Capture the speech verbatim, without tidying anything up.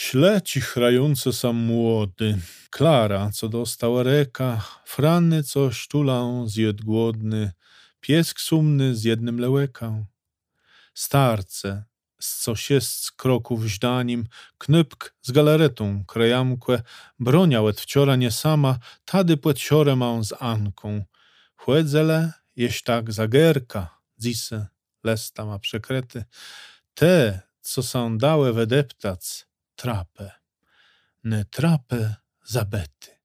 Śledź chrające sam młody, Klara, co dostała reka, Franny, co sztulą zjadł głodny, piesk sumny z jednym lełeka. Starce, z co się z kroków żdanim, Knypk z galaretą krajamkłe, bronia łet wciora nie sama, tady płeciorę mam z Anką. Chłedzele, jeś tak zagerka, dzise, lesta ma przekrety, te, co są dałe wedeptac, trapę, ne trapę zabety.